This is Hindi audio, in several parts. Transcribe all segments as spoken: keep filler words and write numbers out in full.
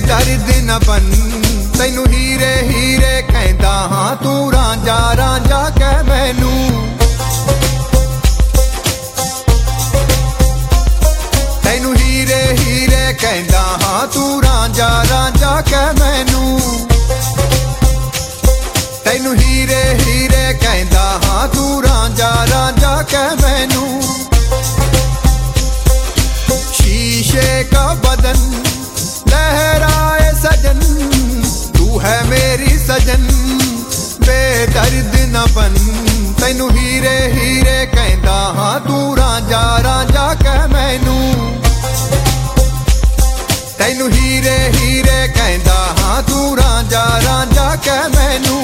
बेदर्द न बन तैनू हीरे हीरे कहंदा हां तू रांझा रांझा कह मैनू तैनू हीरे हीरे कहंदा हां तू रांझा रांझा कह मैनू तैनू हीरे हीरे कहंदा हां तू रांझा रांझा कह मैनू शीशे का बदन लहराए सजन तू है मेरी सजन बेदर्द न बन तैनू हीरे हीरे कहंदा हां तू रांझा रांझा कह मैनू तैनू हीरे हीरे कहंदा हां तू रांझा रांझा कह मैनू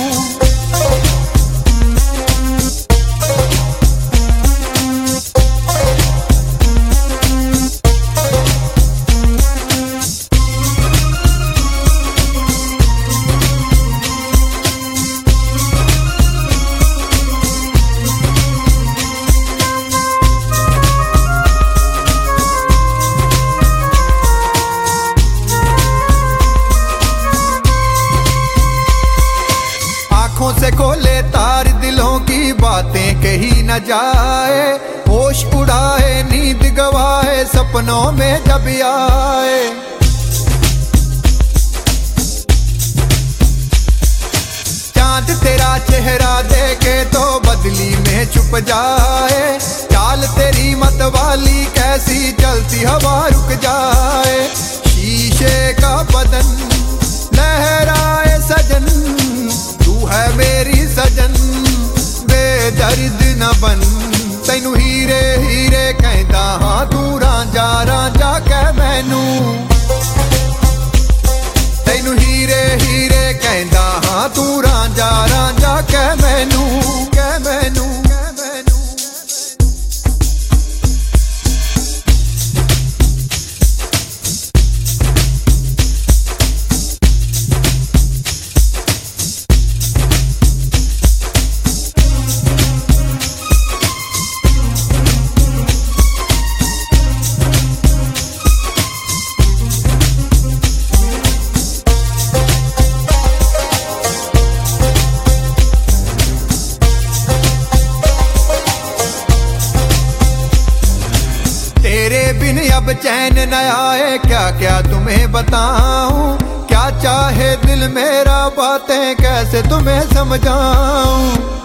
से खोले तार दिलों की बातें कही न जाए होश उड़ाए नींद गवाए सपनों में जब आए चांद तेरा चेहरा देखे तो बदली में छुप जाए चाल तेरी मत वाली कैसी चलती हवा रुक जाए शीशे का बदन लहराए सजन है मेरी सजन बेदर्द न बन तैनू हीरे हीरे कहंदा हां तू रांझा रांझा कह मैनू तैनू हीरे हीरे कहंदा हां तू रांझा रांझा कह मैनू कह मैनू अब चैन न आए क्या क्या तुम्हें बताऊं क्या चाहे दिल मेरा बातें कैसे तुम्हें समझाऊं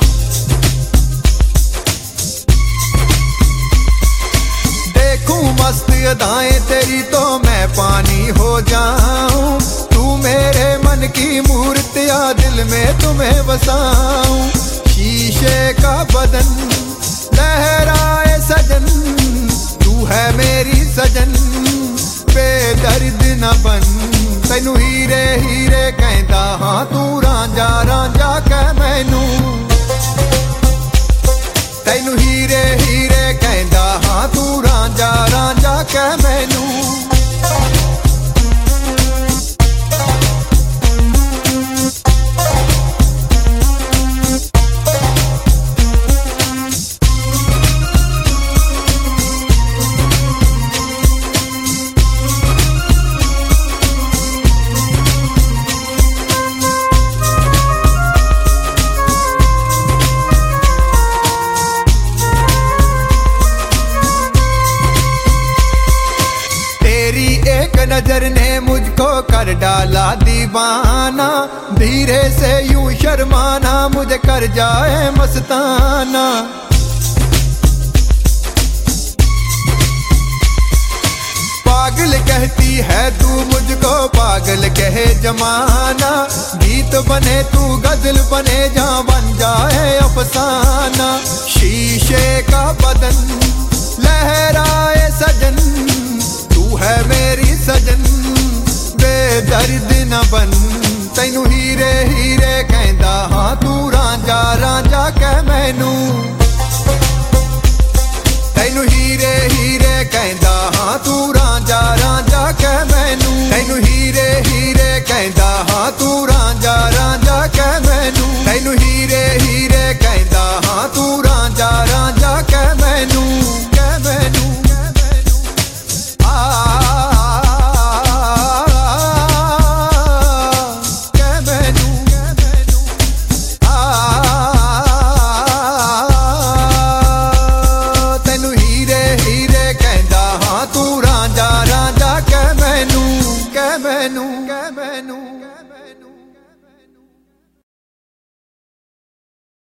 देखूं मस्त अदाएं तेरी तो मैं पानी हो जाऊं तू मेरे मन की मूर्तियां दिल में तुम्हें बसाऊं शीशे का बदन लहराए सजन है मेरी सजन बेदर्द न बन तैनू हीरे हीरे कहंदा हां तू रांझा रांझा कह मैनू तैनू हीरे हीरे कहंदा हां तू रांझा रांझा कह मैनू नजर ने मुझको कर डाला दीवाना धीरे से यूं शर्माना मुझे कर जाए मस्ताना पागल कहती है तू मुझको पागल कहे जमाना गीत बने तू गजल बने जा बन जाए अफसाना शीशे का बदन लहराए सजन है मेरी सजन बेदर्द न बन तैनू हीरे हीरे कहंदा हां तू रांझा रांझा कह मैनू तैनू हीरे हीरे कहंदा हां तू रांझा रांझा कह मैनू तैनू हीरे हीरे कहंदा हां तू रांझा रांझा कह मैनू तैनू हीरे हीरे कहंदा हां तू रांझा रांझा कह मैनू कह मैनू आ मैनू।